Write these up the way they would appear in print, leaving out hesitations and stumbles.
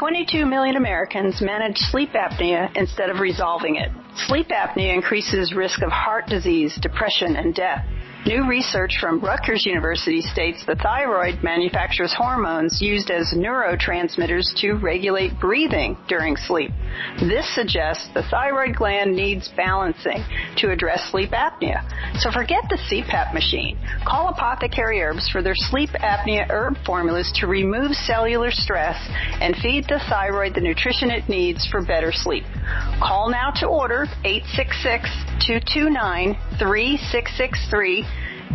22 million Americans manage sleep apnea instead of resolving it. Sleep apnea increases risk of heart disease, depression, and death. New research from Rutgers University states the thyroid manufactures hormones used as neurotransmitters to regulate breathing during sleep. This suggests the thyroid gland needs balancing to address sleep apnea. So forget the CPAP machine. Call Apothecary Herbs for their sleep apnea herb formulas to remove cellular stress and feed the thyroid the nutrition it needs for better sleep. Call now to order 866-229-3663,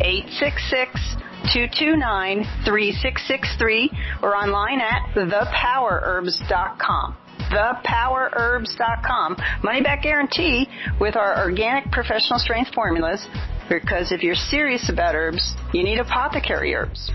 866-229-3663, or online at thepowerherbs.com. thepowerherbs.com. Money back guarantee with our organic professional strength formulas, because if you're serious about herbs, you need Apothecary Herbs.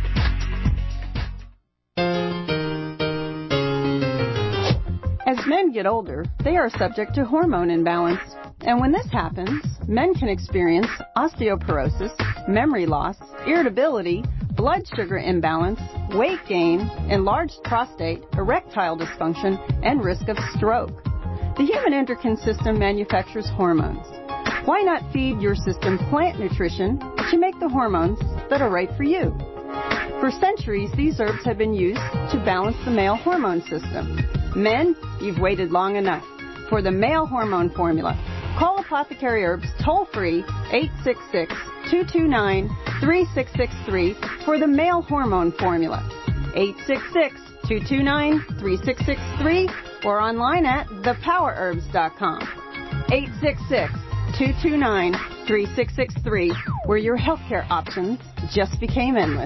As men get older, they are subject to hormone imbalance. And when this happens, men can experience osteoporosis, memory loss, irritability, blood sugar imbalance, weight gain, enlarged prostate, erectile dysfunction, and risk of stroke. The human endocrine system manufactures hormones. Why not feed your system plant nutrition to make the hormones that are right for you? For centuries, these herbs have been used to balance the male hormone system. Men, you've waited long enough. For the male hormone formula, call Apothecary Herbs toll-free 866-229-3663 for the male hormone formula. 866-229-3663 or online at thepowerherbs.com. 866-229-3663, where your healthcare options just became endless.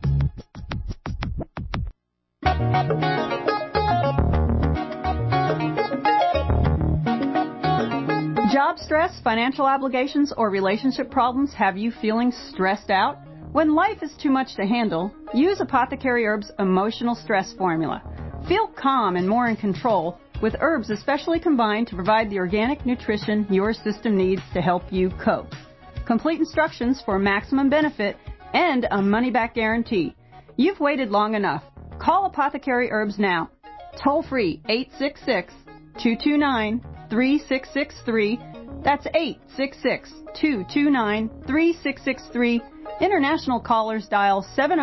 Job stress, financial obligations, or relationship problems have you feeling stressed out? When life is too much to handle, use Apothecary Herbs' emotional stress formula. Feel calm and more in control with herbs especially combined to provide the organic nutrition your system needs to help you cope. Complete instructions for maximum benefit and a money-back guarantee. You've waited long enough. Call Apothecary Herbs now. Toll free 866-229-3663. That's 866-229-3663. International callers dial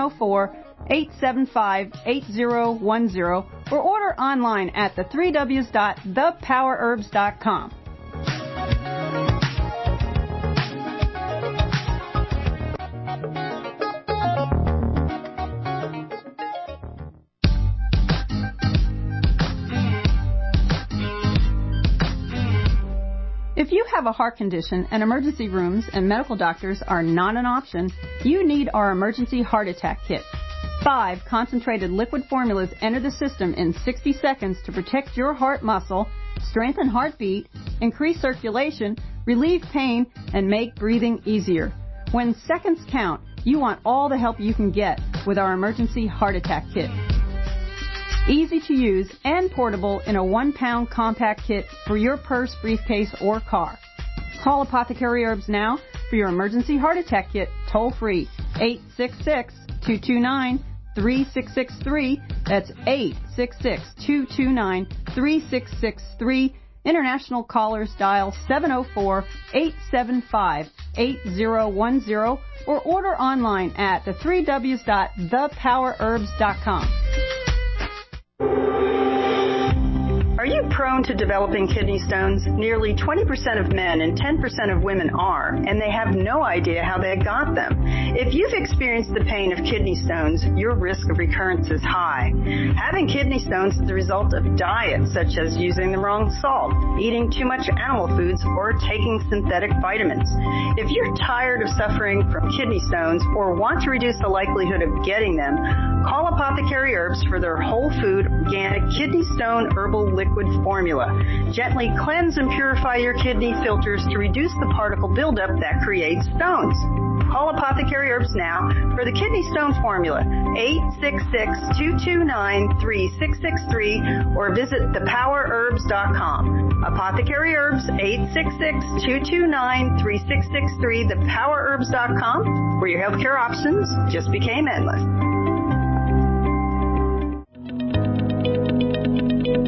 704-875-8010 or order online at the3ws.thepowerherbs.com. If you have a heart condition and emergency rooms and medical doctors are not an option, you need our emergency heart attack kit. 5 concentrated liquid formulas enter the system in 60 seconds to protect your heart muscle, strengthen heartbeat, increase circulation, relieve pain, and make breathing easier. When seconds count, you want all the help you can get with our emergency heart attack kit. Easy to use and portable in a 1-pound compact kit for your purse, briefcase, or car. Call Apothecary Herbs now for your emergency heart attack kit toll free 866-229-3663. That's 866-229-3663. International callers dial 704-875-8010 or order online at the3ws.thepowerherbs.com. Are you prone to developing kidney stones? Nearly 20% of men and 10% of women are, and they have no idea how they got them. If you've experienced the pain of kidney stones, your risk of recurrence is high. Having kidney stones is the result of diet, such as using the wrong salt, eating too much animal foods, or taking synthetic vitamins. If you're tired of suffering from kidney stones or want to reduce the likelihood of getting them, call Apothecary Herbs for their whole food, organic kidney stone herbal liquid formula. Gently cleanse and purify your kidney filters to reduce the particle buildup that creates stones. Call Apothecary Herbs now for the kidney stone formula, 866-229-3663, or visit thepowerherbs.com. Apothecary Herbs, 866-229-3663, thepowerherbs.com, where your healthcare options just became endless.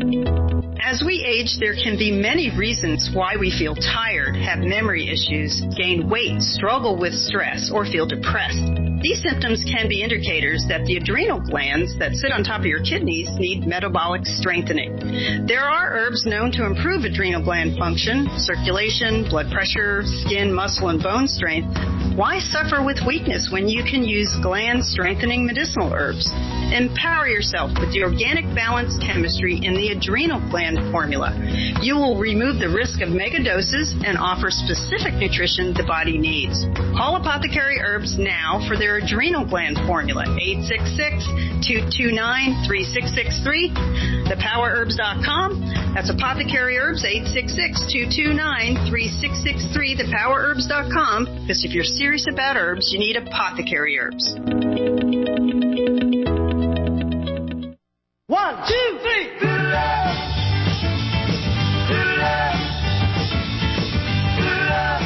age, there can be many reasons why we feel tired, have memory issues, gain weight, struggle with stress, or feel depressed. These symptoms can be indicators that the adrenal glands that sit on top of your kidneys need metabolic strengthening. There are herbs known to improve adrenal gland function, circulation, blood pressure, skin, muscle, and bone strength. Why suffer with weakness when you can use gland-strengthening medicinal herbs? Empower yourself with the organic balanced chemistry in the adrenal gland formula. You will remove the risk of mega doses and offer specific nutrition the body needs. Call Apothecary Herbs now for their adrenal gland formula, 866-229-3663, thepowerherbs.com. That's Apothecary Herbs, 866-229-3663, thepowerherbs.com, because if you're serious about herbs, you need Apothecary Herbs. 1, 2, 3. Good love. Good love. Good love.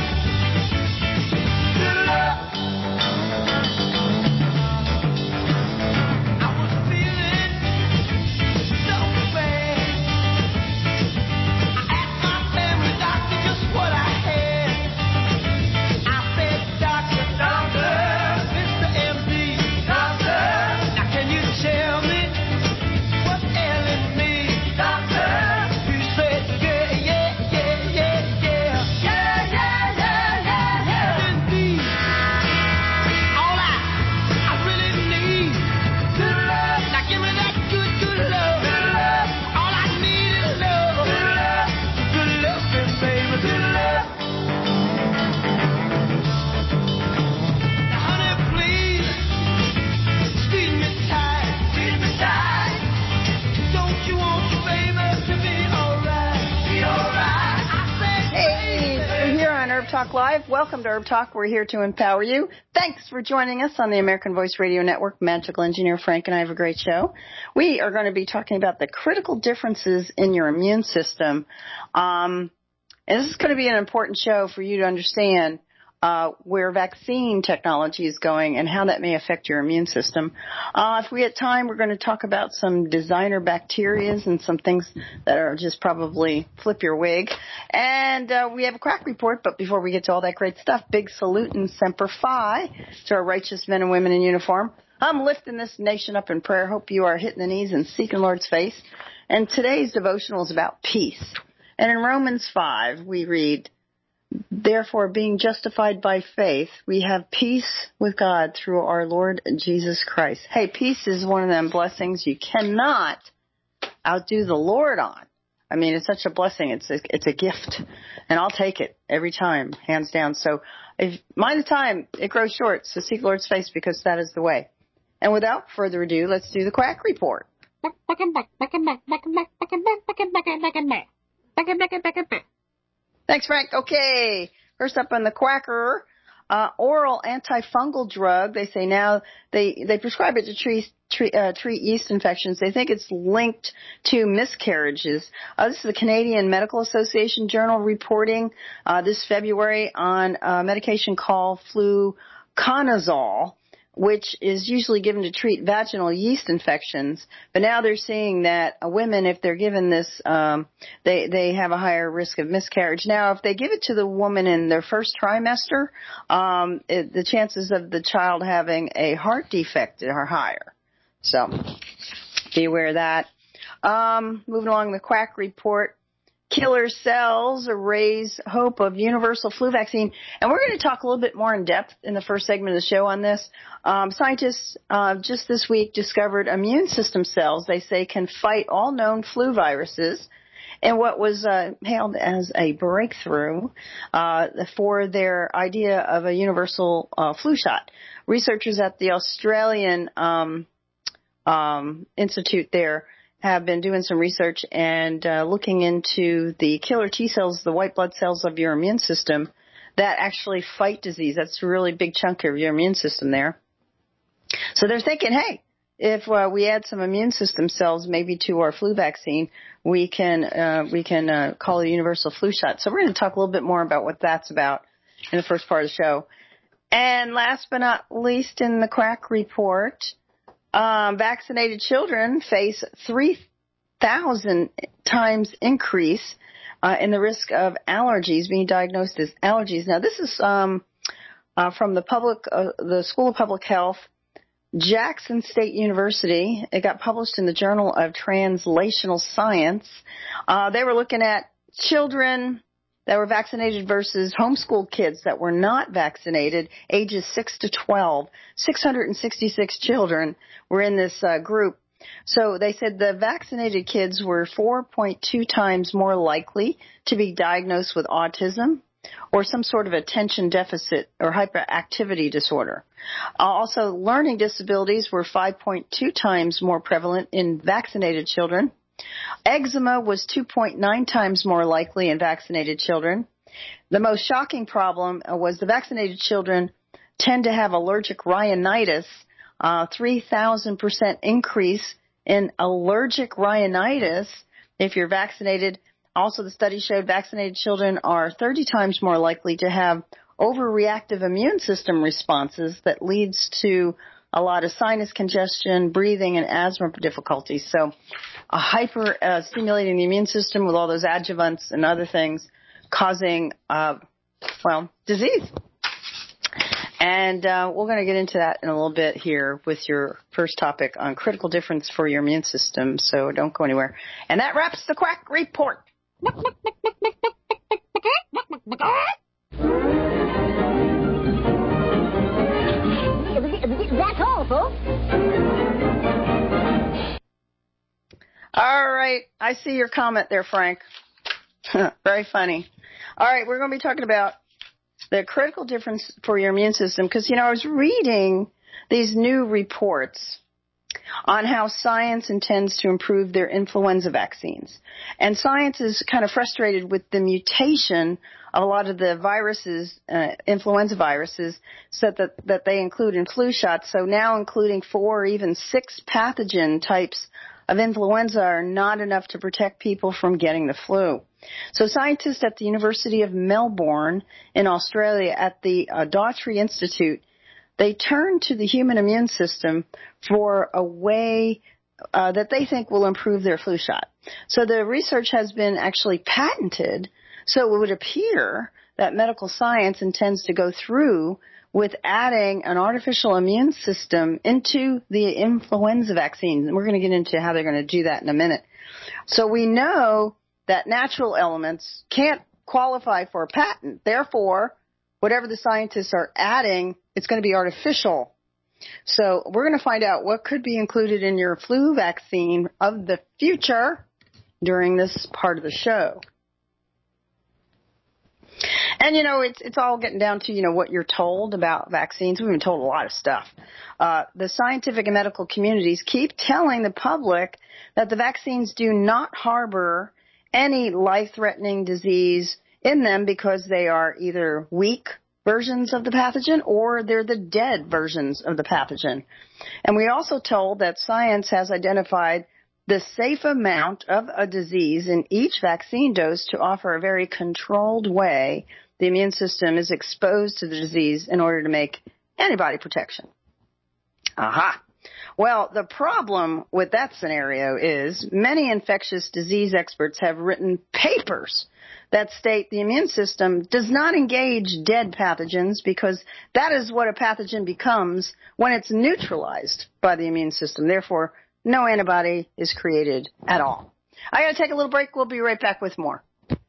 Good love. I was feeling so bad. I asked my family doctor just what I had. I said, Doctor, Mr. MD, Doctor, now can you tell me what's ailing me? Doctor, he said, yeah, yeah, yeah, yeah, yeah. Yeah, yeah, yeah, yeah, yeah. Indeed, all I really need, good love. Now give me that good, good love. Good love. All I need is love. Good love. Good love, baby, good love. Now, honey, please, squeeze me tight. Squeeze me tight. Don't you want your baby to be alright? Be alright. I said, Hey, we're here on Herb Talk Live. Welcome to Herb Talk. We're here to empower you. Thanks for joining us on the American Voice Radio Network. Magical Engineer Frank and I have a great show. We are going to be talking about the critical differences in your immune system. And this is going to be an important show for you to understand where vaccine technology is going and how that may affect your immune system. If we have time, we're going to talk about some designer bacterias and some things that are just probably flip your wig. And we have a quack report, but before we get to all that great stuff, big salute and semper fi to our righteous men and women in uniform. I'm lifting this nation up in prayer. Hope you are hitting the knees and seeking Lord's face. And today's devotional is about peace. And in Romans 5, we read, therefore, being justified by faith, we have peace with God through our Lord Jesus Christ. Hey, peace is one of them blessings you cannot outdo the Lord on. I mean, it's such a blessing. It's a gift, and I'll take it every time, hands down. So, mind the time, it grows short. So seek Lord's face, because that is the way. And without further ado, let's do the quack report. Thanks, Frank. Okay. First up on the quacker, oral antifungal drug. They say now they prescribe it to treat yeast infections. They think it's linked to miscarriages. This is the Canadian Medical Association Journal reporting this February on a medication called fluconazole, which is usually given to treat vaginal yeast infections. But now they're seeing that women, if they're given this, they have a higher risk of miscarriage. Now, if they give it to the woman in their first trimester, the chances of the child having a heart defect are higher. So be aware of that. Moving along the quack report. Killer cells raise hope of universal flu vaccine. And we're going to talk a little bit more in depth in the first segment of the show on this. Scientists just this week discovered immune system cells, they say, can fight all known flu viruses. And what was hailed as a breakthrough for their idea of a universal flu shot. Researchers at the Australian Institute there have been doing some research and looking into the killer T cells, the white blood cells of your immune system that actually fight disease. That's a really big chunk of your immune system there. So they're thinking, hey, if we add some immune system cells maybe to our flu vaccine, we can call it a universal flu shot. So we're going to talk a little bit more about what that's about in the first part of the show. And last but not least in the quack report, vaccinated children face 3,000 times increase in the risk of allergies, being diagnosed as allergies. Now, this is from the School of Public Health, Jackson State University. It got published in the Journal of Translational Science. They were looking at children that were vaccinated versus homeschooled kids that were not vaccinated, ages 6 to 12. 666 children were in this group. So they said the vaccinated kids were 4.2 times more likely to be diagnosed with autism or some sort of attention deficit or hyperactivity disorder. Also, learning disabilities were 5.2 times more prevalent in vaccinated children. Eczema was 2.9 times more likely in vaccinated children. The most shocking problem was the vaccinated children tend to have allergic rhinitis, 3,000% increase in allergic rhinitis if you're vaccinated. Also, the study showed vaccinated children are 30 times more likely to have overreactive immune system responses that leads to a lot of sinus congestion, breathing, and asthma difficulties. So stimulating the immune system with all those adjuvants and other things causing, disease. And we're going to get into that in a little bit here with your first topic on critical difference for your immune system, so don't go anywhere. And that wraps the Quack Report. That's all, folks. All right. I see your comment there, Frank. Very funny. All right. We're going to be talking about the critical difference for your immune system because, I was reading these new reports on how science intends to improve their influenza vaccines. And science is kind of frustrated with the mutation of a lot of the viruses, influenza viruses, so that they include in flu shots. So now including 4 or even 6 pathogen types of influenza are not enough to protect people from getting the flu. So scientists at the University of Melbourne in Australia at the Daughtry Institute, they turned to the human immune system for a way that they think will improve their flu shot. So the research has been actually patented, so it would appear that medical science intends to go through with adding an artificial immune system into the influenza vaccines. And we're going to get into how they're going to do that in a minute. So we know that natural elements can't qualify for a patent. Therefore, whatever the scientists are adding, it's going to be artificial. So we're going to find out what could be included in your flu vaccine of the future during this part of the show. And, it's all getting down to, what you're told about vaccines. We've been told a lot of stuff. The scientific and medical communities keep telling the public that the vaccines do not harbor any life-threatening disease in them because they are either weak versions of the pathogen or they're the dead versions of the pathogen. And we're also told that science has identified the safe amount of a disease in each vaccine dose to offer a very controlled way the immune system is exposed to the disease in order to make antibody protection. Aha. Well, the problem with that scenario is many infectious disease experts have written papers that state the immune system does not engage dead pathogens because that is what a pathogen becomes when it's neutralized by the immune system. Therefore, no antibody is created at all. I got to take a little break. We'll be right back with more.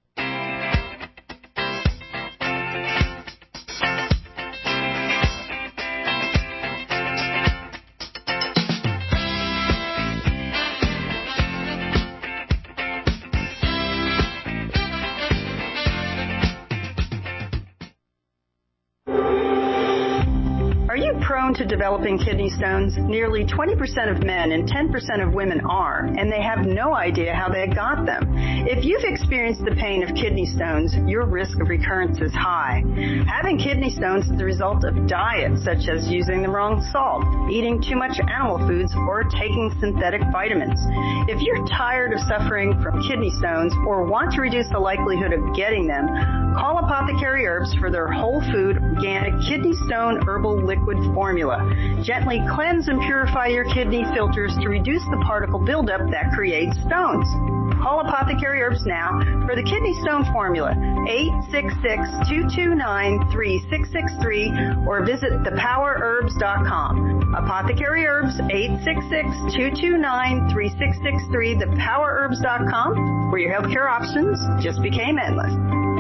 Prone to developing kidney stones, nearly 20% of men and 10% of women are, and they have no idea how they got them. If you've experienced the pain of kidney stones, your risk of recurrence is high. Having kidney stones is the result of diets such as using the wrong salt, eating too much animal foods, or taking synthetic vitamins. If you're tired of suffering from kidney stones or want to reduce the likelihood of getting them, call Apothecary Herbs for their whole food organic kidney stone herbal liquid formula. formula. Gently cleanse and purify your kidney filters to reduce the particle buildup that creates stones. Call Apothecary Herbs now for the kidney stone formula, 866-229-3663, or visit thepowerherbs.com. Apothecary Herbs, 866-229-3663, thepowerherbs.com, where your healthcare options just became endless.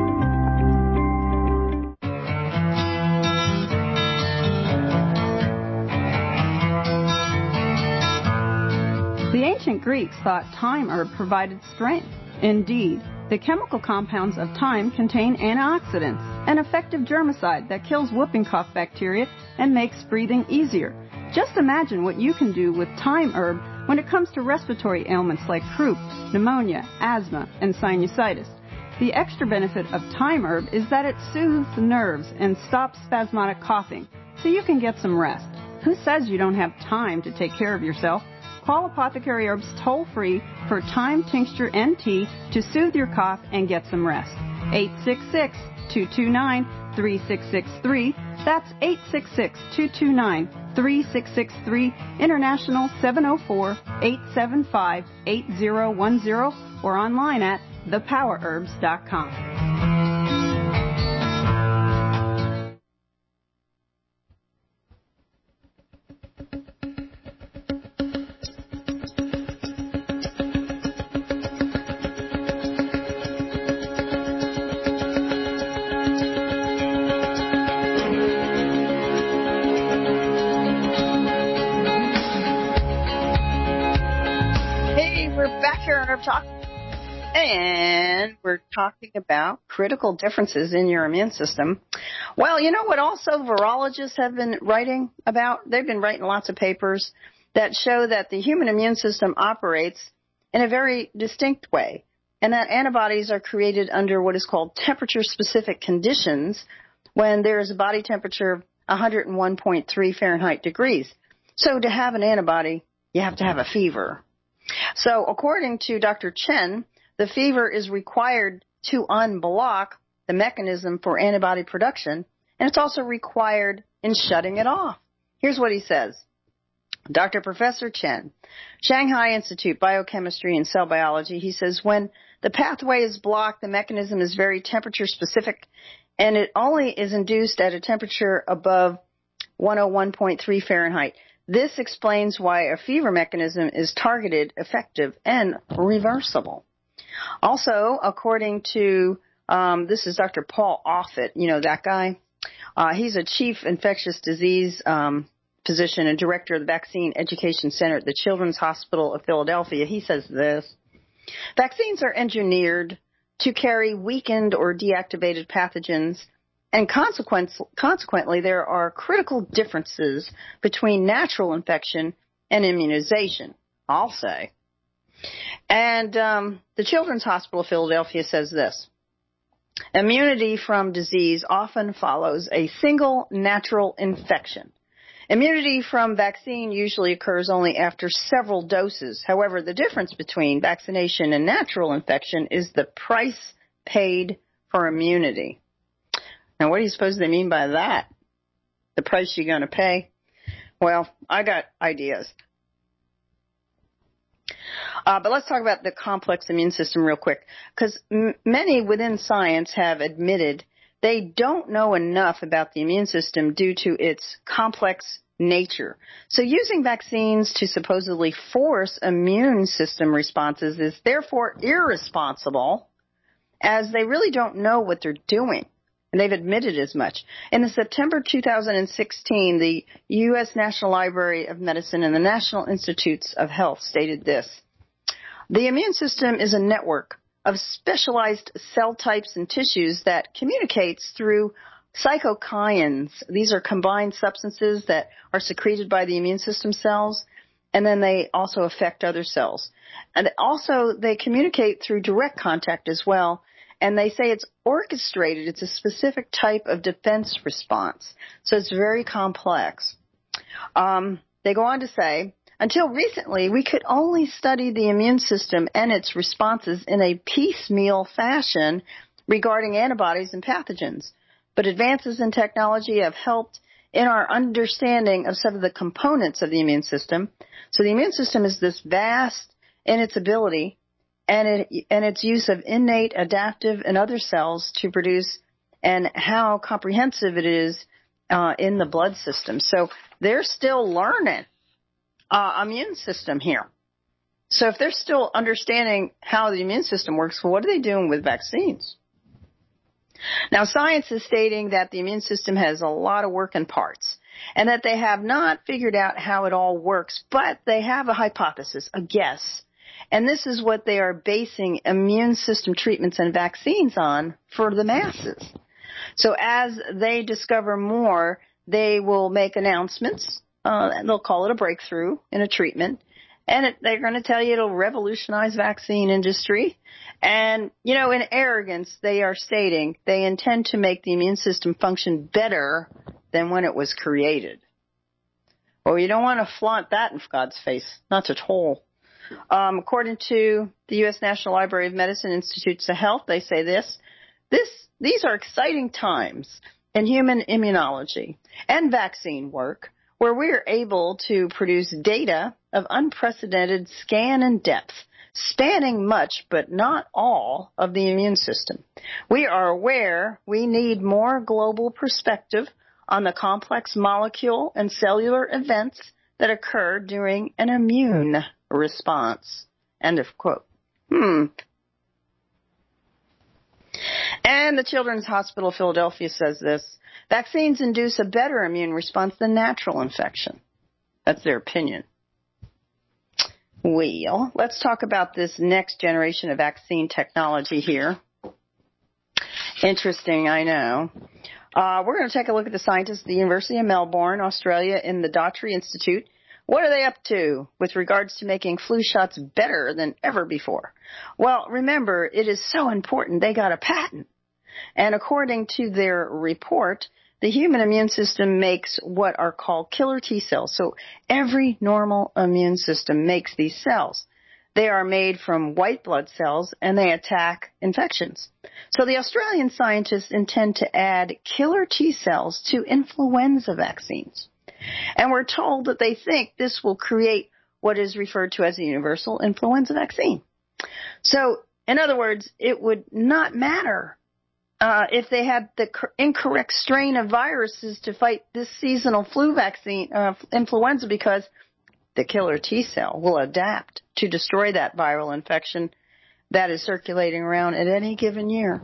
The ancient Greeks thought thyme herb provided strength. Indeed, the chemical compounds of thyme contain antioxidants, an effective germicide that kills whooping cough bacteria and makes breathing easier. Just imagine what you can do with thyme herb when it comes to respiratory ailments like croup, pneumonia, asthma, and sinusitis. The extra benefit of thyme herb is that it soothes the nerves and stops spasmodic coughing, so you can get some rest. Who says you don't have time to take care of yourself? Call Apothecary Herbs toll-free for thyme tincture and tea to soothe your cough and get some rest. 866-229-3663. That's 866-229-3663. International 704-875-8010 or online at thepowerherbs.com. Herb Talk, and we're talking about critical differences in your immune system. Well, you know what also virologists have been writing about? They've been writing lots of papers that show that the human immune system operates in a very distinct way, and that antibodies are created under what is called temperature-specific conditions when there is a body temperature of 101.3 Fahrenheit degrees. So to have an antibody, you have to have a fever. So according to Dr. Chen, the fever is required to unblock the mechanism for antibody production, and it's also required in shutting it off. Here's what he says. Dr. Professor Chen, Shanghai Institute, Biochemistry and Cell Biology, he says, when the pathway is blocked, the mechanism is very temperature specific, and it only is induced at a temperature above 101.3 Fahrenheit. This explains why a fever mechanism is targeted, effective, and reversible. Also, according to, this is Dr. Paul Offit, you know that guy? He's a chief infectious disease physician and director of the Vaccine Education Center at the Children's Hospital of Philadelphia. He says this: vaccines are engineered to carry weakened or deactivated pathogens, and consequently, there are critical differences between natural infection and immunization, I'll say. And the Children's Hospital of Philadelphia says this: immunity from disease often follows a single natural infection. Immunity from vaccine usually occurs only after several doses. However, the difference between vaccination and natural infection is the price paid for immunity. Now, what do you suppose they mean by that? The price you're going to pay? Well, I got ideas. But let's talk about the complex immune system real quick, because many within science have admitted they don't know enough about the immune system due to its complex nature. So using vaccines to supposedly force immune system responses is therefore irresponsible, as they really don't know what they're doing. And they've admitted as much. In the September 2016, the U.S. National Library of Medicine and the National Institutes of Health stated this: the immune system is a network of specialized cell types and tissues that communicates through cytokines. These are combined substances that are secreted by the immune system cells, and then they also affect other cells. And also they communicate through direct contact as well. And they say it's orchestrated. It's a specific type of defense response. So it's very complex. They go on to say, until recently, we could only study the immune system and its responses in a piecemeal fashion regarding antibodies and pathogens. But advances in technology have helped in our understanding of some of the components of the immune system. So the immune system is this vast in its ability and its use of innate, adaptive, and other cells to produce, and how comprehensive it is in the blood system. So they're still learning immune system here. So if they're still understanding how the immune system works, well, what are they doing with vaccines? Now, science is stating that the immune system has a lot of working parts and that they have not figured out how it all works, but they have a hypothesis, a guess. And this is what they are basing immune system treatments and vaccines on for the masses. So as they discover more, they will make announcements. They'll call it a breakthrough in a treatment. And they're going to tell you it'll revolutionize vaccine industry. And, you know, in arrogance, they are stating they intend to make the immune system function better than when it was created. Well, you don't want to flaunt that in God's face. Not at all. According to the U.S. National Library of Medicine Institutes of Health, they say these are exciting times in human immunology and vaccine work, where we are able to produce data of unprecedented scan and depth, spanning much but not all of the immune system. We are aware we need more global perspective on the complex molecule and cellular events that occur during an immune response. End of quote. And the Children's Hospital of Philadelphia says this: vaccines induce a better immune response than natural infection. That's their opinion. Well, let's talk about this next generation of vaccine technology here. Interesting, I know. We're going to take a look at the scientists at the University of Melbourne, Australia, in the Daughtry Institute. What are they up to with regards to making flu shots better than ever before? Well, remember, it is so important they got a patent. And according to their report, the human immune system makes what are called killer T cells. So every normal immune system makes these cells. They are made from white blood cells, and they attack infections. So the Australian scientists intend to add killer T cells to influenza vaccines. And we're told that they think this will create what is referred to as a universal influenza vaccine. So, in other words, it would not matter if they had the incorrect strain of viruses to fight this seasonal flu vaccine, influenza, because the killer T cell will adapt to destroy that viral infection that is circulating around at any given year.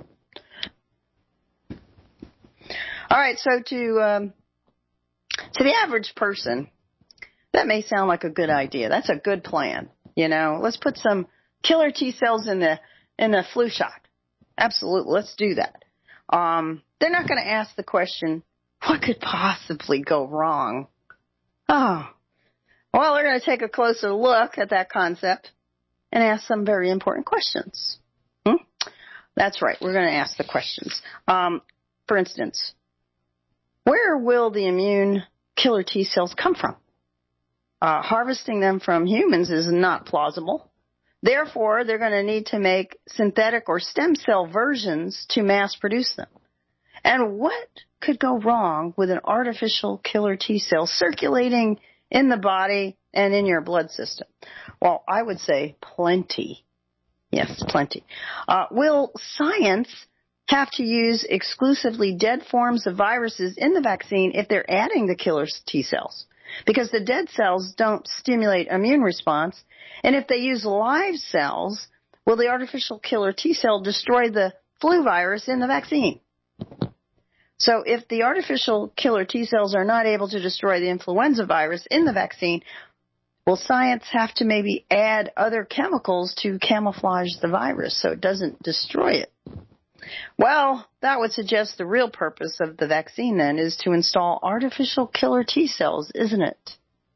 All right, so to the average person, that may sound like a good idea. That's a good plan. You know, let's put some killer T cells in the flu shot. Absolutely, let's do that. They're not going to ask the question, what could possibly go wrong? Oh, well, they're going to take a closer look at that concept and ask some very important questions. That's right, we're going to ask the questions. For instance, where will the immune killer T cells come from? Harvesting them from humans is not plausible. Therefore, they're going to need to make synthetic or stem cell versions to mass produce them. And what could go wrong with an artificial killer T cell circulating in the body and in your blood system? Well, I would say plenty. Yes, plenty. Will science have to use exclusively dead forms of viruses in the vaccine if they're adding the killer T cells? Because the dead cells don't stimulate immune response. And if they use live cells, will the artificial killer T cell destroy the flu virus in the vaccine? So if the artificial killer T cells are not able to destroy the influenza virus in the vaccine, will science have to maybe add other chemicals to camouflage the virus so it doesn't destroy it? Well, that would suggest the real purpose of the vaccine then is to install artificial killer T cells, isn't it?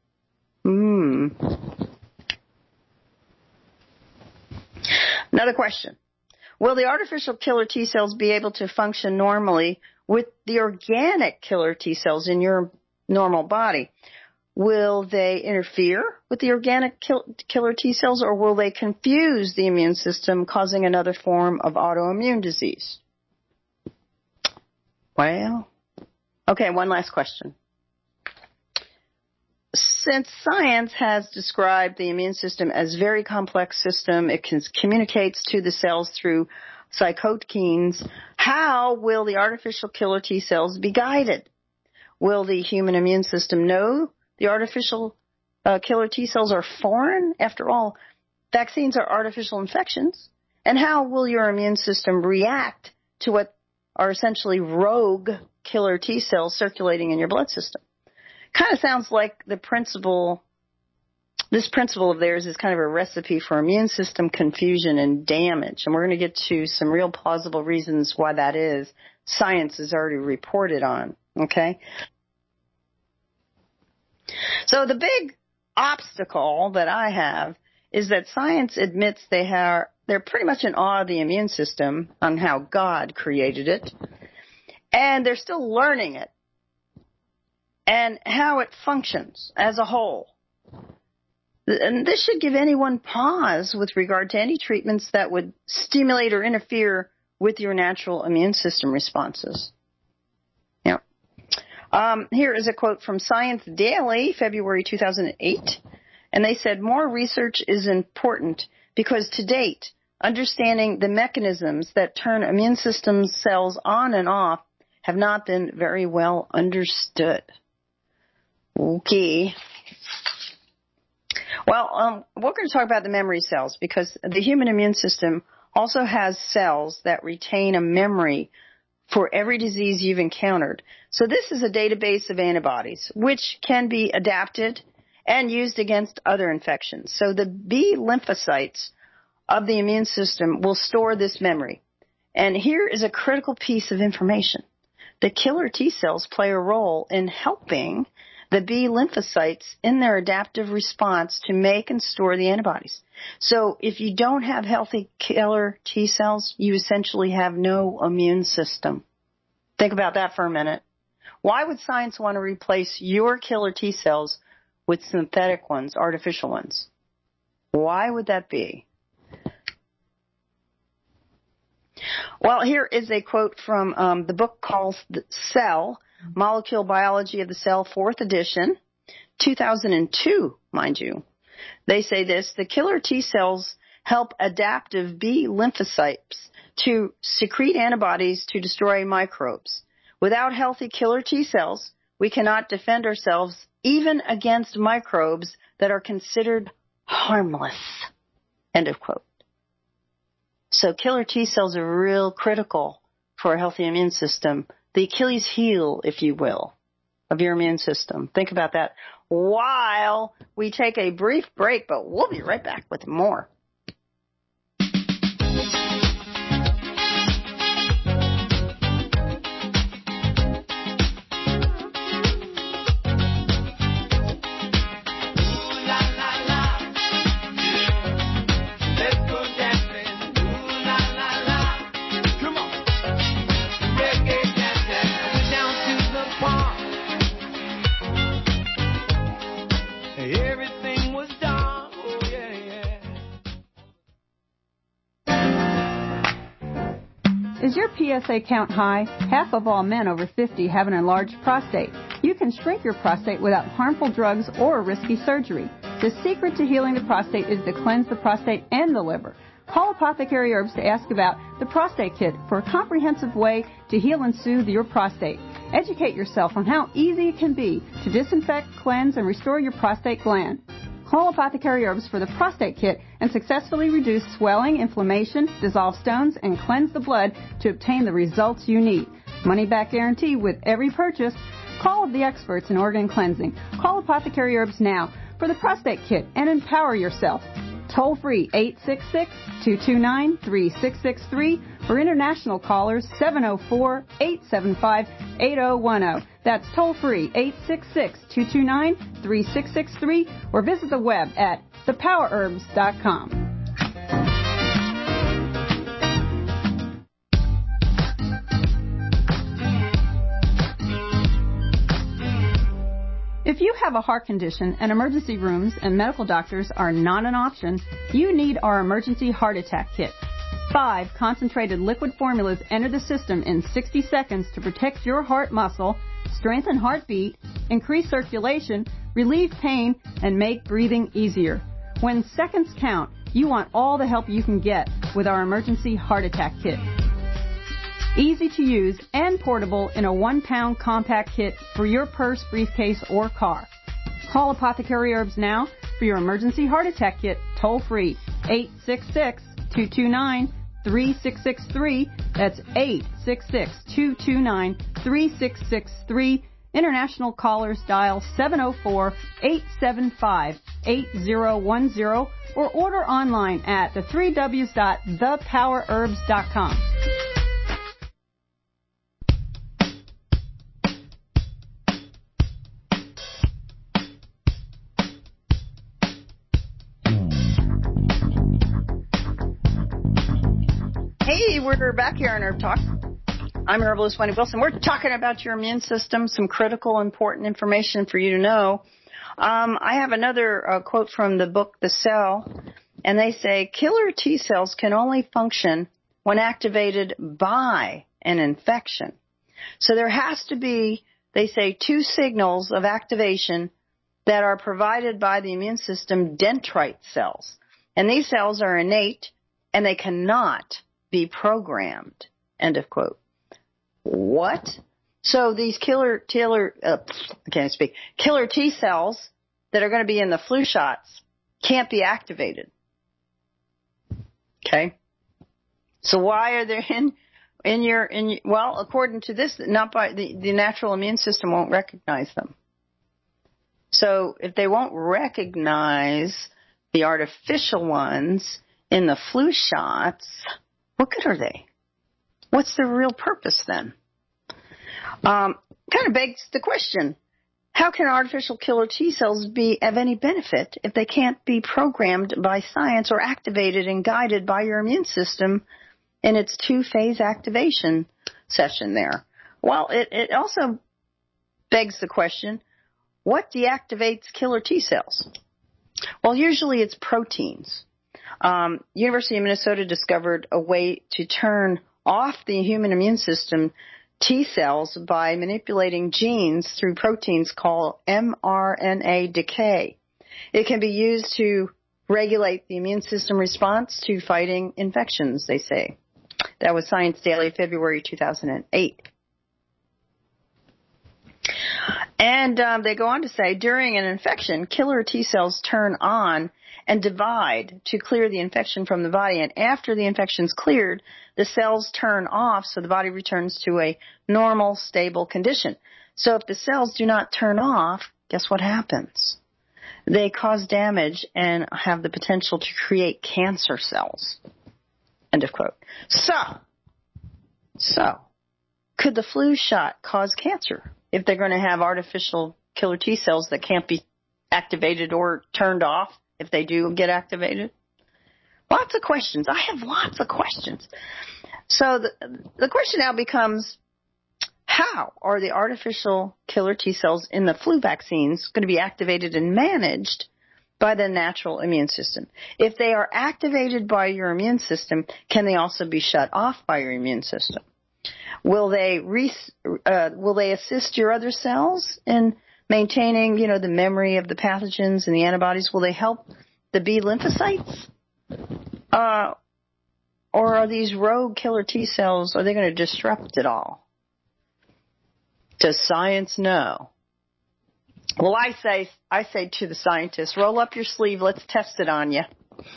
Another question. Will the artificial killer T cells be able to function normally with the organic killer T cells in your normal body? Will they interfere with the organic killer T cells, or will they confuse the immune system, causing another form of autoimmune disease? Well, okay, one last question. since science has described the immune system as a very complex system, it communicates to the cells through cytokines, how will the artificial killer T cells be guided? Will the human immune system know the artificial killer T cells are foreign? After all, vaccines are artificial infections. And how will your immune system react to what are essentially rogue killer T cells circulating in your blood system? Kind of sounds like this principle of theirs is kind of a recipe for immune system confusion and damage. And we're going to get to some real plausible reasons why that is. Science has already reported on, okay? So the big obstacle that I have is that science admits they're pretty much in awe of the immune system on how God created it. And they're still learning it and how it functions as a whole. And this should give anyone pause with regard to any treatments that would stimulate or interfere with your natural immune system responses. Yeah. Here is a quote from Science Daily, February 2008. And they said, more research is important because to date, understanding the mechanisms that turn immune system cells on and off have not been very well understood. Okay. Well, we're going to talk about the memory cells because the human immune system also has cells that retain a memory for every disease you've encountered. So this is a database of antibodies which can be adapted and used against other infections. So the B lymphocytes of the immune system will store this memory. And here is a critical piece of information. The killer T cells play a role in helping the B lymphocytes in their adaptive response to make and store the antibodies. So if you don't have healthy killer T cells, you essentially have no immune system. Think about that for a minute. Why would science want to replace your killer T cells with synthetic ones, artificial ones? Why would that be? Well, here is a quote from the book called Cell, Molecular Biology of the Cell, 4th edition, 2002, mind you. They say this, the killer T cells help adaptive B lymphocytes to secrete antibodies to destroy microbes. Without healthy killer T cells, we cannot defend ourselves even against microbes that are considered harmless. End of quote. So killer T cells are real critical for a healthy immune system. The Achilles heel, if you will, of your immune system. Think about that while we take a brief break, but we'll be right back with more. Is your PSA count high? Half of all men over 50 have an enlarged prostate. You can shrink your prostate without harmful drugs or risky surgery. The secret to healing the prostate is to cleanse the prostate and the liver. Call Apothecary Herbs to ask about the Prostate Kit for a comprehensive way to heal and soothe your prostate. Educate yourself on how easy it can be to disinfect, cleanse, and restore your prostate gland. Call Apothecary Herbs for the Prostate Kit and successfully reduce swelling, inflammation, dissolve stones, and cleanse the blood to obtain the results you need. Money back guarantee with every purchase. Call the experts in organ cleansing. Call Apothecary Herbs now for the Prostate Kit and empower yourself. Toll free 866-229-3663 for international callers 704-875-8010. That's toll free 866-229-3663 or visit the web at thepowerherbs.com. If you have a heart condition and emergency rooms and medical doctors are not an option, you need our Emergency Heart Attack Kit. 5 concentrated liquid formulas enter the system in 60 seconds to protect your heart muscle, strengthen heartbeat, increase circulation, relieve pain, and make breathing easier. When seconds count, you want all the help you can get with our emergency heart attack kit. Easy to use and portable in a 1-pound compact kit for your purse, briefcase, or car. Call Apothecary Herbs now for your emergency heart attack kit, toll free, 866-229-3663. That's 866-229-3663. International callers dial 704-875-8010 or order online at the3ws.thepowerherbs.com. Hey, we're back here on Herb Talk. I'm Herbalist Wendy Wilson. We're talking about your immune system, some critical, important information for you to know. I have another quote from the book The Cell, and they say, killer T cells can only function when activated by an infection. So there has to be, they say, 2 signals of activation that are provided by the immune system dendrite cells. And these cells are innate, and they cannot be programmed. End of quote. What? So these killer T cells that are going to be in the flu shots can't be activated. Okay? So why are they in your well, according to this, not by the natural immune system won't recognize them. So if they won't recognize the artificial ones in the flu shots, what good are they? What's their real purpose then? Kind of begs the question, how can artificial killer T cells be of any benefit if they can't be programmed by science or activated and guided by your immune system in its 2-phase activation session there? Well, it also begs the question, what deactivates killer T cells? Well, usually it's proteins. University of Minnesota discovered a way to turn off the human immune system T cells by manipulating genes through proteins called mRNA decay. It can be used to regulate the immune system response to fighting infections, they say. That was Science Daily, February 2008. And they go on to say, during an infection, killer T cells turn on and divide to clear the infection from the body. And after the infection's cleared, the cells turn off so the body returns to a normal, stable condition. So if the cells do not turn off, guess what happens? They cause damage and have the potential to create cancer cells. End of quote. So, could the flu shot cause cancer if they're going to have artificial killer T cells that can't be activated or turned off if they do get activated? Lots of questions. I have lots of questions. So the question now becomes, how are the artificial killer T cells in the flu vaccines going to be activated and managed by the natural immune system? If they are activated by your immune system, can they also be shut off by your immune system? Will they assist your other cells in maintaining, the memory of the pathogens and the antibodies? Will they help the B lymphocytes? Or are these rogue killer T cells, are they going to disrupt it all? Does science know? Well, I say to the scientists, roll up your sleeve, let's test it on you.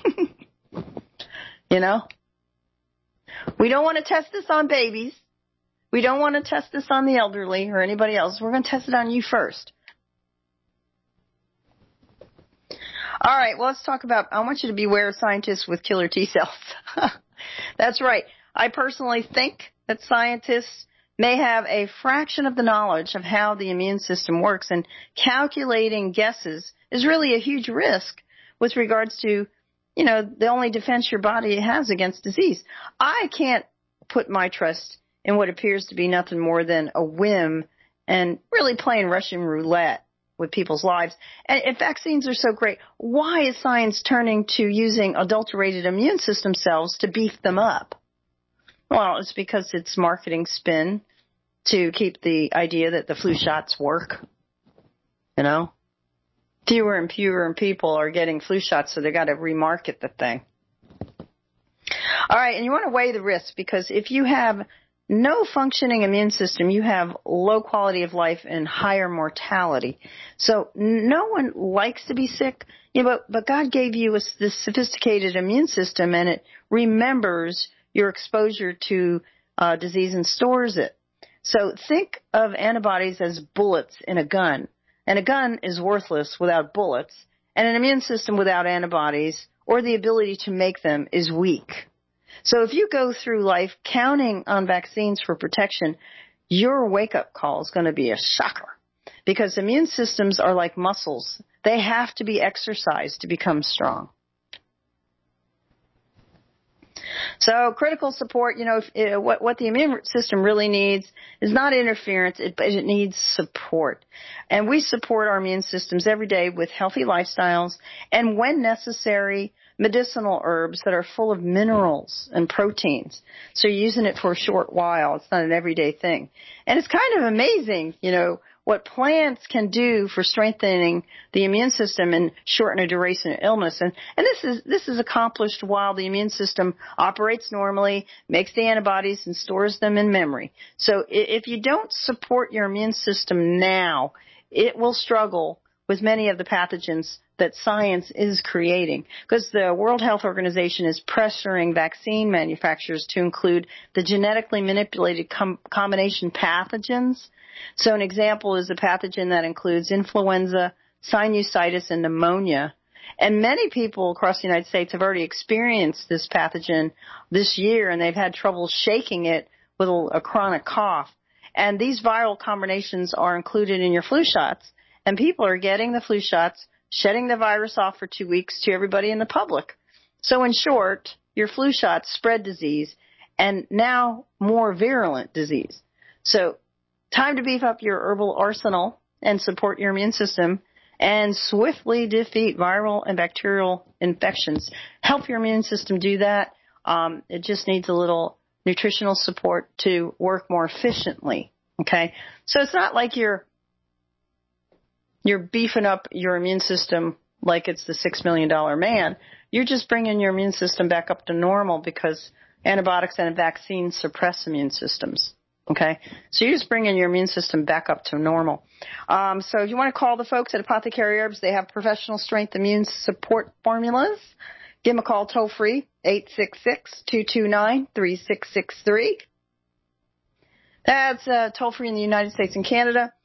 We don't want to test this on babies. We don't want to test this on the elderly or anybody else. We're going to test it on you first. All right, well, let's talk about, I want you to beware of scientists with killer T cells. That's right. I personally think that scientists may have a fraction of the knowledge of how the immune system works, and calculating guesses is really a huge risk with regards to, the only defense your body has against disease. I can't put my trust in what appears to be nothing more than a whim and really playing Russian roulette with people's lives. And if vaccines are so great, why is science turning to using adulterated immune system cells to beef them up? Well, it's because it's marketing spin to keep the idea that the flu shots work. fewer and fewer people are getting flu shots, so they got to remarket the thing. All right, and you want to weigh the risks, because if you have no functioning immune system, you have low quality of life and higher mortality. So no one likes to be sick, but God gave you this sophisticated immune system, and it remembers your exposure to disease and stores it. So think of antibodies as bullets in a gun, and a gun is worthless without bullets, and an immune system without antibodies or the ability to make them is weak. So if you go through life counting on vaccines for protection, your wake-up call is going to be a shocker, because immune systems are like muscles. They have to be exercised to become strong. So critical support, what the immune system really needs is not interference, but it needs support. And we support our immune systems every day with healthy lifestyles and, when necessary, medicinal herbs that are full of minerals and proteins. So you're using it for a short while. It's not an everyday thing. And it's kind of amazing, what plants can do for strengthening the immune system and shorten a duration of illness. And this is accomplished while the immune system operates normally, makes the antibodies, and stores them in memory. So if you don't support your immune system now, it will struggle with many of the pathogens that science is creating, because the World Health Organization is pressuring vaccine manufacturers to include the genetically manipulated combination pathogens. So an example is a pathogen that includes influenza, sinusitis, and pneumonia. And many people across the United States have already experienced this pathogen this year, and they've had trouble shaking it with a chronic cough. And these viral combinations are included in your flu shots, and people are getting the flu shots, shedding the virus off for 2 weeks to everybody in the public. So in short, your flu shots spread disease, and now more virulent disease. So time to beef up your herbal arsenal and support your immune system and swiftly defeat viral and bacterial infections. Help your immune system do that. It just needs a little nutritional support to work more efficiently. Okay? So it's not like you're beefing up your immune system like it's the $6 million man. You're just bringing your immune system back up to normal, because antibiotics and vaccines suppress immune systems. Okay? So you're just bringing your immune system back up to normal. So if you want to call the folks at Apothecary Herbs, they have professional strength immune support formulas. Give them a call toll free, 866-229-3663. That's toll free in the United States and Canada,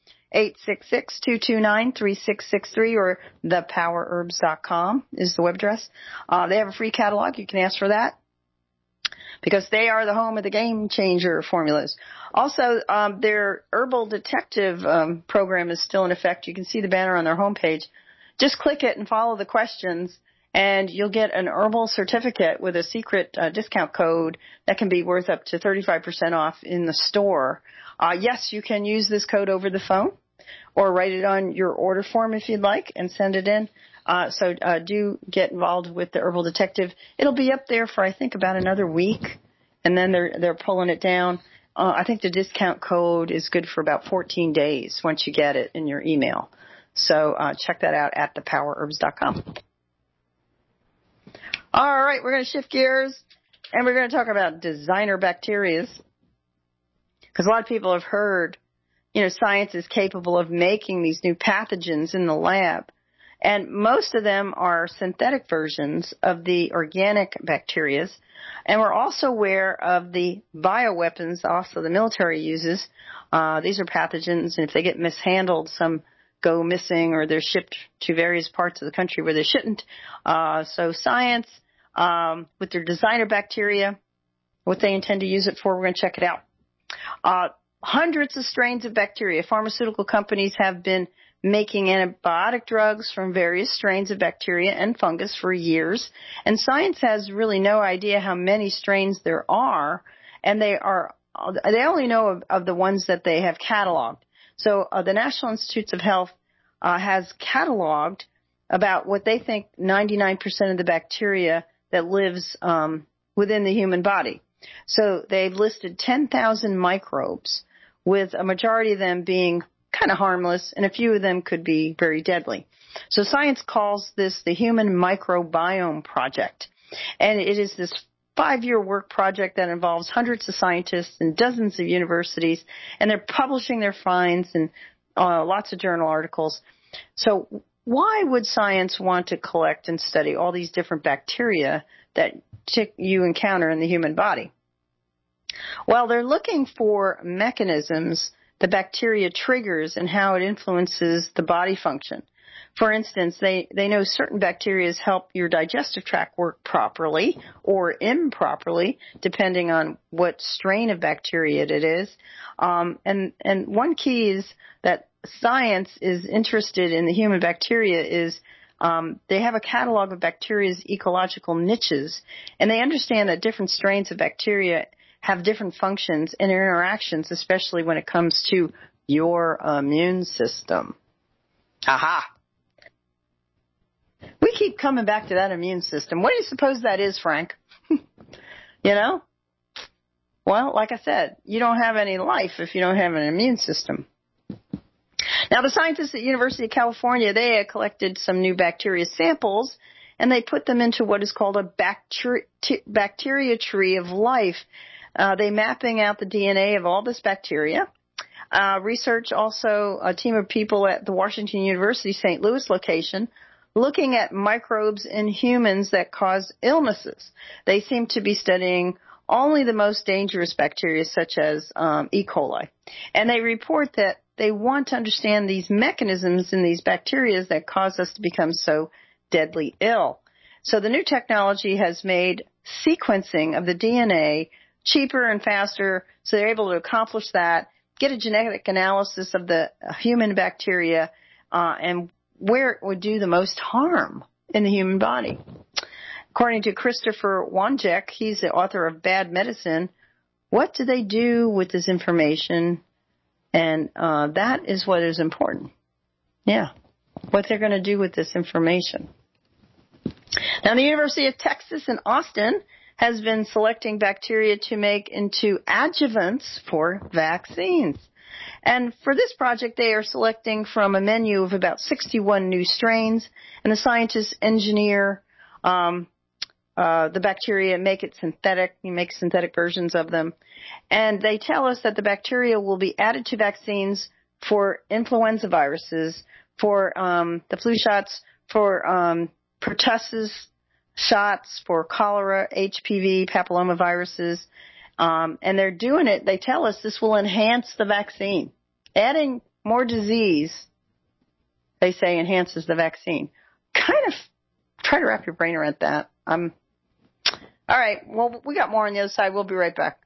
866-229-3663, or thepowerherbs.com is the web address. They have a free catalog. You can ask for that, because they are the home of the Game Changer formulas. Also, their Herbal Detective program is still in effect. You can see the banner on their homepage. Just click it and follow the questions, and you'll get an herbal certificate with a secret discount code that can be worth up to 35% off in the store. Yes, you can use this code over the phone, or write it on your order form if you'd like and send it in. So do get involved with the Herbal Detective. It'll be up there for, I think, about another week, and then they're pulling it down. I think the discount code is good for about 14 days once you get it in your email. So check that out at thepowerherbs.com. All right, we're going to shift gears, and we're going to talk about designer bacteria, because a lot of people have heard, science is capable of making these new pathogens in the lab. And most of them are synthetic versions of the organic bacteria. And we're also aware of the bioweapons also the military uses. These are pathogens, and if they get mishandled, some go missing or they're shipped to various parts of the country where they shouldn't. So science, with their designer bacteria, what they intend to use it for, we're going to check it out. Hundreds of strains of bacteria. Pharmaceutical companies have been making antibiotic drugs from various strains of bacteria and fungus for years, and science has really no idea how many strains there are, and they only know of the ones that they have cataloged. So the National Institutes of Health has cataloged about what they think 99% of the bacteria that lives within the human body. So they've listed 10,000 microbes, with a majority of them being kind of harmless, and a few of them could be very deadly. So science calls this the Human Microbiome Project. And it is this 5-year work project that involves hundreds of scientists and dozens of universities, and they're publishing their finds in lots of journal articles. So why would science want to collect and study all these different bacteria that you encounter in the human body? Well, they're looking for mechanisms the bacteria triggers and how it influences the body function. For instance, they know certain bacteria help your digestive tract work properly or improperly, depending on what strain of bacteria it is. And one key is that science is interested in the human bacteria is they have a catalog of bacteria's ecological niches, and they understand that different strains of bacteria have different functions and interactions, especially when it comes to your immune system. Aha! We keep coming back to that immune system. What do you suppose that is, Frank? You know? Well, like I said, you don't have any life if you don't have an immune system. Now, the scientists at the University of California, they collected some new bacteria samples, and they put them into what is called a bacteria tree of life. They're mapping out the DNA of all this bacteria. Research also, a team of people at the Washington University St. Louis location, looking at microbes in humans that cause illnesses. They seem to be studying only the most dangerous bacteria, such as E. coli. And they report that they want to understand these mechanisms in these bacteria that cause us to become so deadly ill. So the new technology has made sequencing of the DNA cheaper and faster, so they're able to accomplish that, get a genetic analysis of the human bacteria, and where it would do the most harm in the human body. According to Christopher Wanjek, he's the author of Bad Medicine, what do they do with this information? And that is what is important. Yeah, what they're going to do with this information. Now, the University of Texas in Austin has been selecting bacteria to make into adjuvants for vaccines. And for this project, they are selecting from a menu of about 61 new strains, and the scientists engineer the bacteria, make it synthetic. You make synthetic versions of them. And they tell us that the bacteria will be added to vaccines for influenza viruses, for the flu shots, for pertussis shots, for cholera, HPV, papillomaviruses. And they're doing it, they tell us this will enhance the vaccine. Adding more disease, they say, enhances the vaccine. Kind of try to wrap your brain around that. All right, well, we got more on the other side. We'll be right back.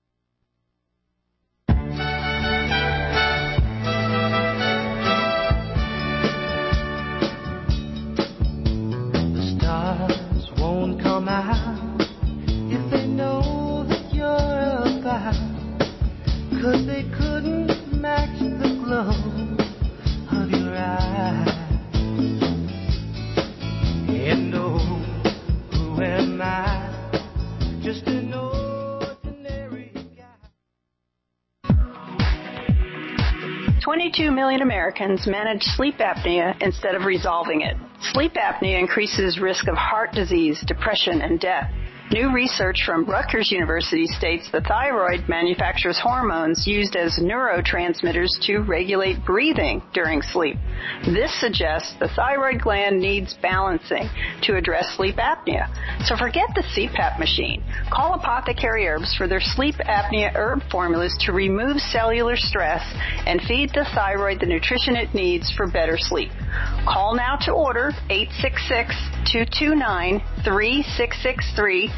The stars won't come out if they know that you're about, 'cause they couldn't match the glow of your eyes. And oh, who am I? Just an ordinary guy. 22 million Americans manage sleep apnea instead of resolving it. Sleep apnea increases risk of heart disease, depression, and death. New research from Rutgers University states the thyroid manufactures hormones used as neurotransmitters to regulate breathing during sleep. This suggests the thyroid gland needs balancing to address sleep apnea. So forget the CPAP machine. Call Apothecary Herbs for their sleep apnea herb formulas to remove cellular stress and feed the thyroid the nutrition it needs for better sleep. Call now to order 866-229-3663,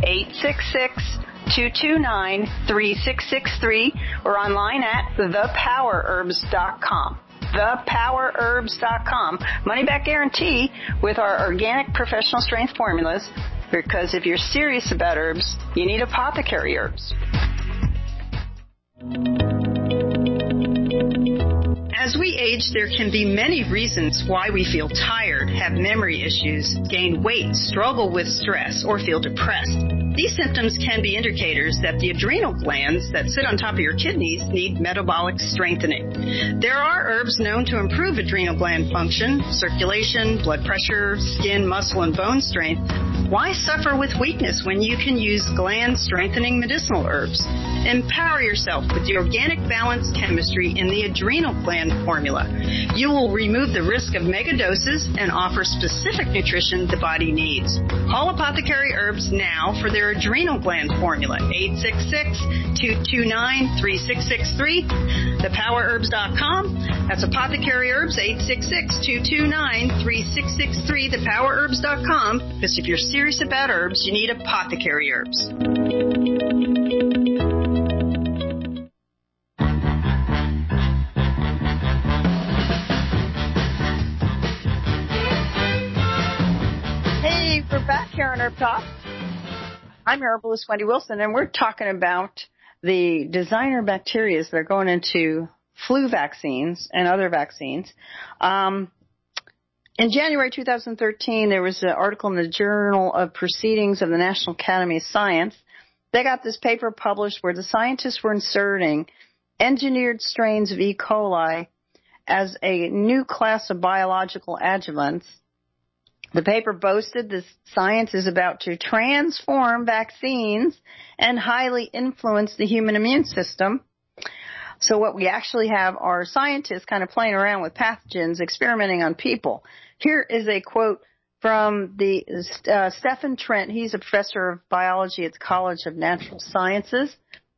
866-229-3663, or online at thepowerherbs.com. Thepowerherbs.com. Money back guarantee with our organic professional strength formulas, because if you're serious about herbs, you need Apothecary Herbs. As As we age, there can be many reasons why we feel tired, have memory issues, gain weight, struggle with stress, or feel depressed. These symptoms can be indicators that the adrenal glands that sit on top of your kidneys need metabolic strengthening. There are herbs known to improve adrenal gland function, circulation, blood pressure, skin, muscle, and bone strength. Why suffer with weakness when you can use gland-strengthening medicinal herbs? Empower yourself with the organic balance chemistry in the adrenal gland formula. You will remove the risk of mega doses and offer specific nutrition the body needs. Call Apothecary Herbs now for their adrenal gland formula, 866-229-3663, thepowerherbs.com. That's Apothecary Herbs, 866-229-3663, thepowerherbs.com. Because if you're serious about herbs, you need Apothecary Herbs. Hey, we're back here on Herb Talk. I'm herbalist Wendy Wilson, and we're talking about the designer bacteria that are going into flu vaccines and other vaccines. In January 2013, there was an article in the Journal of Proceedings of the National Academy of Science. They got this paper published where the scientists were inserting engineered strains of E. coli as a new class of biological adjuvants. The paper boasted this science is about to transform vaccines and highly influence the human immune system. So what we actually have are scientists kind of playing around with pathogens, experimenting on people. Here is a quote from the Stephen Trent. He's a professor of biology at the College of Natural Sciences.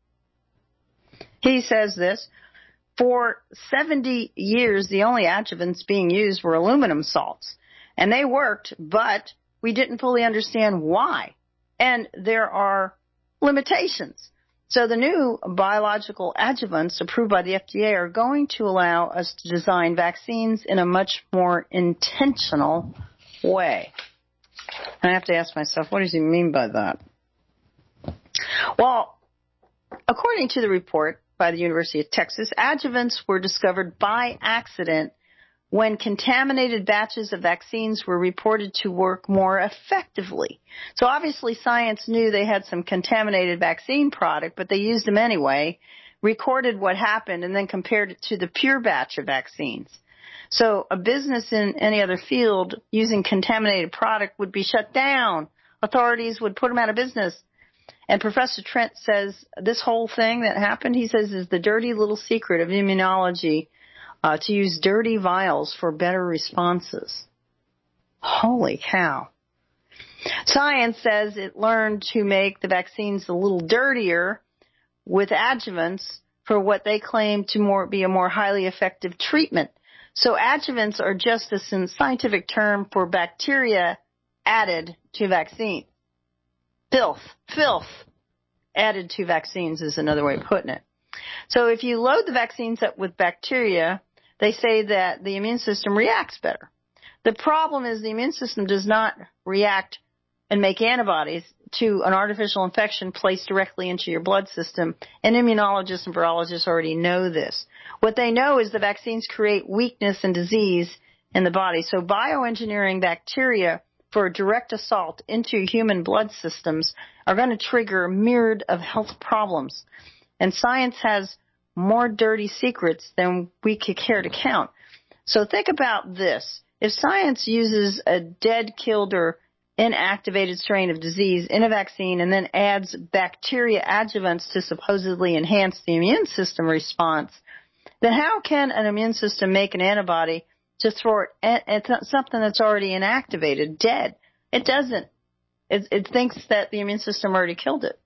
He says this: for 70 years, the only adjuvants being used were aluminum salts. And they worked, but we didn't fully understand why. And there are limitations. So the new biological adjuvants approved by the FDA are going to allow us to design vaccines in a much more intentional way. And I have to ask myself, what does he mean by that? Well, according to the report by the University of Texas, adjuvants were discovered by accident when contaminated batches of vaccines were reported to work more effectively. So obviously science knew they had some contaminated vaccine product, but they used them anyway, recorded what happened, and then compared it to the pure batch of vaccines. So a business in any other field using contaminated product would be shut down. Authorities would put them out of business. And Professor Trent says this whole thing that happened, he says, is the dirty little secret of immunology, to use dirty vials for better responses. Holy cow. Science says it learned to make the vaccines a little dirtier with adjuvants for what they claim to be a more highly effective treatment. So adjuvants are just a scientific term for bacteria added to vaccine. Filth added to vaccines is another way of putting it. So if you load the vaccines up with bacteria, they say that the immune system reacts better. The problem is the immune system does not react and make antibodies to an artificial infection placed directly into your blood system, and immunologists and virologists already know this. What they know is the vaccines create weakness and disease in the body. So bioengineering bacteria for a direct assault into human blood systems are going to trigger a myriad of health problems. And science has more dirty secrets than we could care to count. So think about this. If science uses a dead, killed, or inactivated strain of disease in a vaccine and then adds bacteria adjuvants to supposedly enhance the immune system response, then how can an immune system make an antibody to thwart something that's already inactivated, dead? It doesn't. It thinks that the immune system already killed it.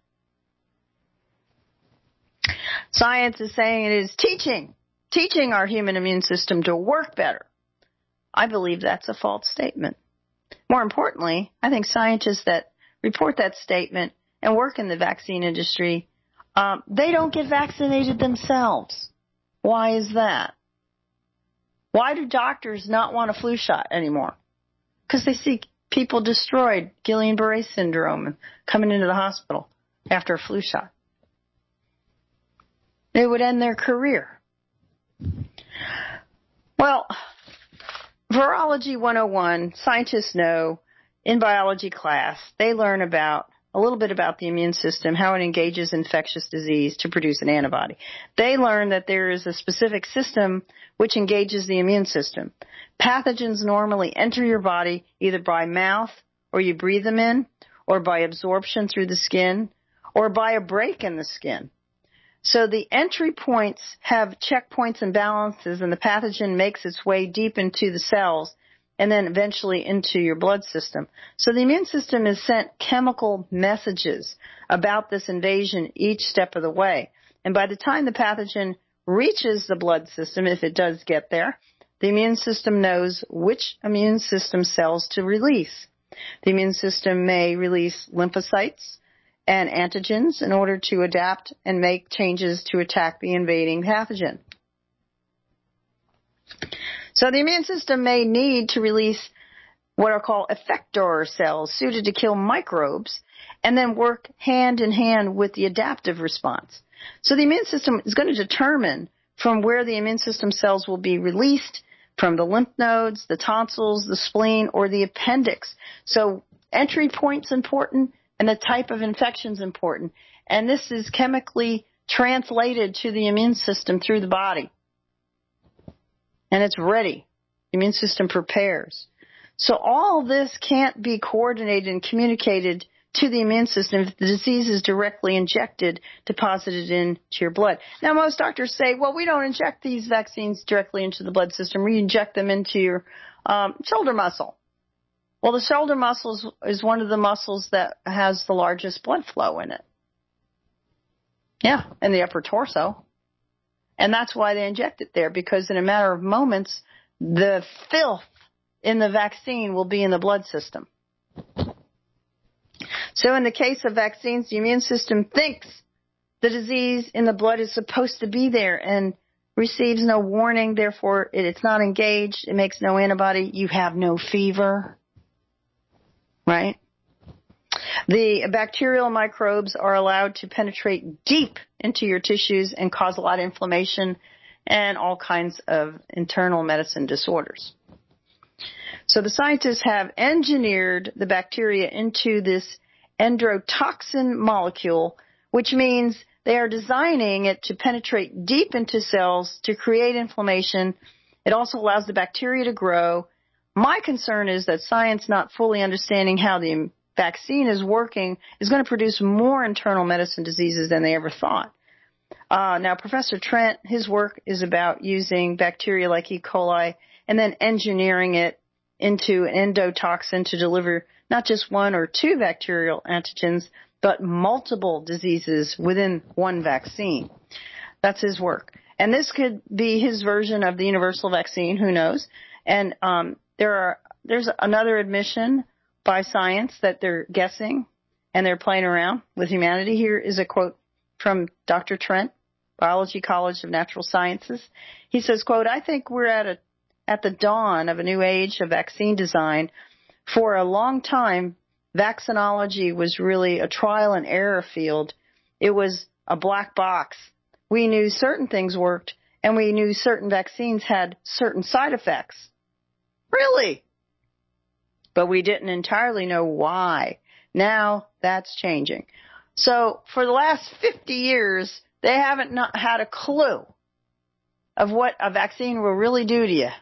Science is saying it is teaching our human immune system to work better. I believe that's a false statement. More importantly, I think scientists that report that statement and work in the vaccine industry, they don't get vaccinated themselves. Why is that? Why do doctors not want a flu shot anymore? Because they see people destroyed, Guillain-Barré syndrome, and coming into the hospital after a flu shot. It would end their career. Well, Virology 101, scientists know in biology class, they learn about a little bit about the immune system, how it engages infectious disease to produce an antibody. They learn that there is a specific system which engages the immune system. Pathogens normally enter your body either by mouth, or you breathe them in, or by absorption through the skin, or by a break in the skin. So the entry points have checkpoints and balances, and the pathogen makes its way deep into the cells and then eventually into your blood system. So the immune system is sent chemical messages about this invasion each step of the way. And by the time the pathogen reaches the blood system, if it does get there, the immune system knows which immune system cells to release. The immune system may release lymphocytes and antigens in order to adapt and make changes to attack the invading pathogen. So the immune system may need to release what are called effector cells suited to kill microbes and then work hand in hand with the adaptive response. So the immune system is going to determine from where the immune system cells will be released, from the lymph nodes, the tonsils, the spleen, or the appendix. So entry point's important and the type of infection's important. And this is chemically translated to the immune system through the body. And it's ready. The immune system prepares. So all this can't be coordinated and communicated to the immune system if the disease is directly injected, deposited into your blood. Now, most doctors say, well, we don't inject these vaccines directly into the blood system. We inject them into your shoulder muscle. Well, the shoulder muscle is one of the muscles that has the largest blood flow in it. Yeah, and the upper torso. And that's why they inject it there, because in a matter of moments, the filth in the vaccine will be in the blood system. So in the case of vaccines, the immune system thinks the disease in the blood is supposed to be there and receives no warning. Therefore, it's not engaged. It makes no antibody. You have no fever. Right? The bacterial microbes are allowed to penetrate deep into your tissues and cause a lot of inflammation and all kinds of internal medicine disorders. So the scientists have engineered the bacteria into this endotoxin molecule, which means they are designing it to penetrate deep into cells to create inflammation. It also allows the bacteria to grow. My concern is that science, not fully understanding how the vaccine is working, is going to produce more internal medicine diseases than they ever thought. Now, Professor Trent, his work is about using bacteria like E. coli and then engineering it into an endotoxin to deliver not just one or two bacterial antigens, but multiple diseases within one vaccine. That's his work. And this could be his version of the universal vaccine, who knows. And there's another admission by science that they're guessing and they're playing around with humanity. Here is a quote from Dr. Trent, Biology College of Natural Sciences. He says, quote, "I think we're at the dawn of a new age of vaccine design. For a long time, vaccinology was really a trial and error field. It was a black box. We knew certain things worked, and we knew certain vaccines had certain side effects. Really? But we didn't entirely know why. Now that's changing." So for the last 50 years, they haven't not had a clue of what a vaccine will really do to you.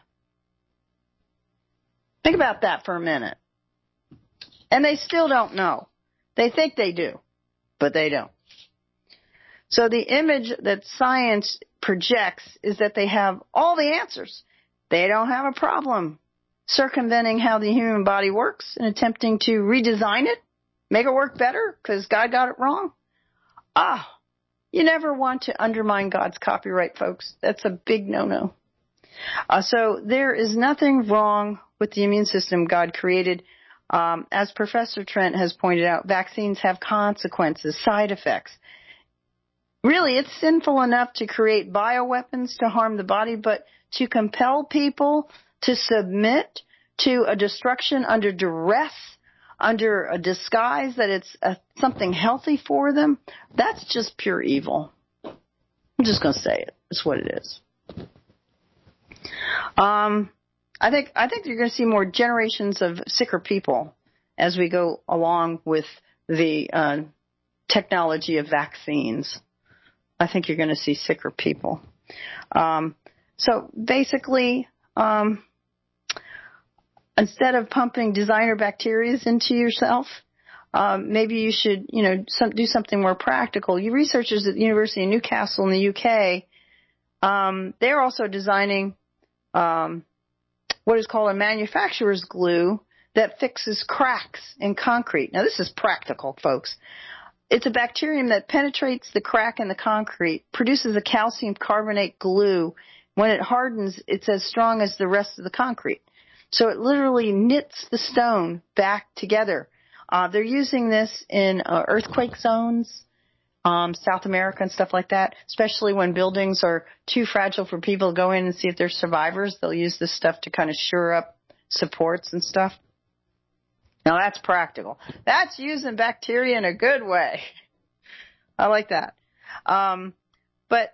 Think about that for a minute. And they still don't know. They think they do, but they don't. So the image that science projects is that they have all the answers. They don't have a problem circumventing how the human body works and attempting to redesign it, make it work better because God got it wrong. You never want to undermine God's copyright, folks. That's a big no-no. So there is nothing wrong with the immune system God created. As Professor Trent has pointed out, vaccines have consequences, side effects. Really, it's sinful enough to create bioweapons to harm the body, but to compel people to submit to a destruction under duress, under a disguise that it's something healthy for them, that's just pure evil. I'm just going to say it. It's what it is. I think you're going to see more generations of sicker people as we go along with the technology of vaccines. I think you're going to see sicker people. So basically, instead of pumping designer bacteria into yourself, maybe you should, do something more practical. You researchers at the University of Newcastle in the UK, they're also designing what is called a manufacturer's glue that fixes cracks in concrete. Now, this is practical, folks. It's a bacterium that penetrates the crack in the concrete, produces a calcium carbonate glue. When it hardens, it's as strong as the rest of the concrete. So it literally knits the stone back together. They're using this in earthquake zones, South America and stuff like that, especially when buildings are too fragile for people to go in and see if they're survivors. They'll use this stuff to kind of shore up supports and stuff. Now, that's practical. That's using bacteria in a good way. I like that. But,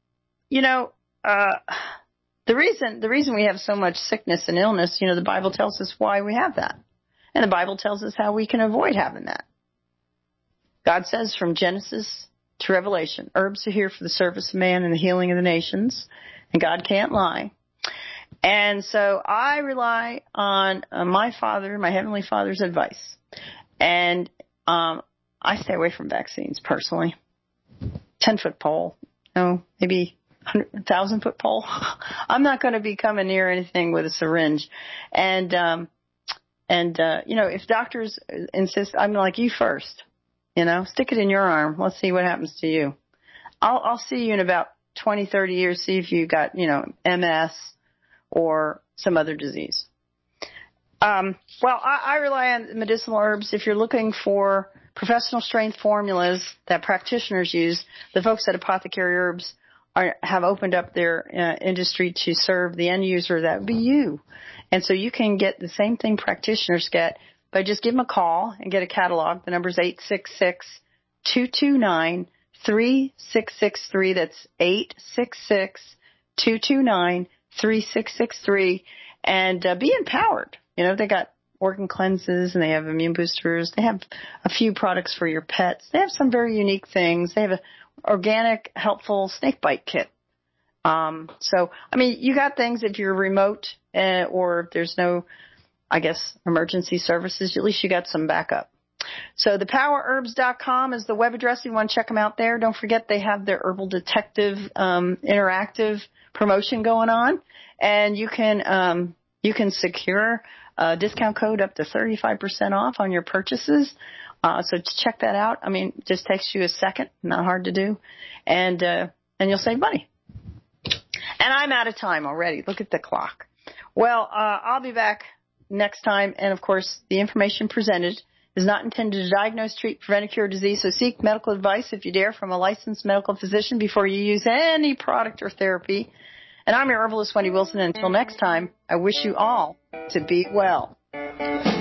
the reason we have so much sickness and illness, the Bible tells us why we have that. And the Bible tells us how we can avoid having that. God says from Genesis to Revelation, herbs are here for the service of man and the healing of the nations. And God can't lie. And so I rely on my Heavenly Father's advice. And I stay away from vaccines personally. 10-foot pole, maybe 1,000-foot pole. I'm not going to be coming near anything with a syringe. And if doctors insist, I'm like, you first. Stick it in your arm. Let's see what happens to you. I'll see you in about 20, 30 years, see if you got, MS or some other disease. I rely on medicinal herbs. If you're looking for professional strength formulas that practitioners use, the folks at Apothecary Herbs have opened up their industry to serve the end user. That would be you. And so you can get the same thing practitioners get by just give them a call and get a catalog. The number is 866-229-3663. That's 866-229-3663. And be empowered. They got organ cleanses and they have immune boosters. They have a few products for your pets. They have some very unique things. They have an organic, helpful snake bite kit. You got things if you're remote or if there's no, emergency services, at least you got some backup. So thepowerherbs.com is the web address. You want to check them out there. Don't forget they have their Herbal Detective interactive promotion going on. And you can secure a discount code up to 35% off on your purchases. So check that out. It just takes you a second, not hard to do. And you'll save money. And I'm out of time already. Look at the clock. Well, I'll be back next time. And of course, the information presented is not intended to diagnose, treat, prevent, or cure disease. So seek medical advice if you dare from a licensed medical physician before you use any product or therapy. And I'm your herbalist, Wendy Wilson. Until next time, I wish you all to be well.